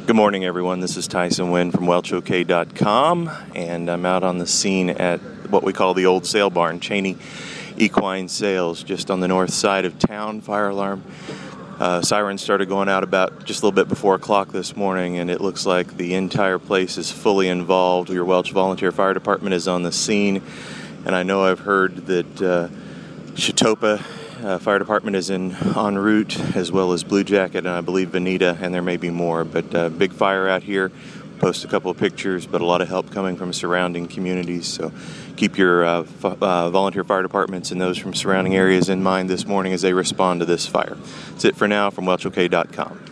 Good morning, everyone. This is Tyson Wynn from WelchOK.com, and I'm out on the scene at what we call the Old Sale Barn, Cheney Equine Sales, just on the north side of town. Fire alarm sirens started going out about just a little bit before o'clock this morning, and it looks like the entire place is fully involved. Your Welch Volunteer Fire Department is on the scene, and I know I've heard that Chetopa Fire Department is en route, as well as Blue Jacket, and I believe Veneta, and there may be more. But big fire out here. Post a couple of pictures, but a lot of help coming from surrounding communities. So keep your volunteer fire departments and those from surrounding areas in mind this morning as they respond to this fire. That's it for now from WelchOK.com.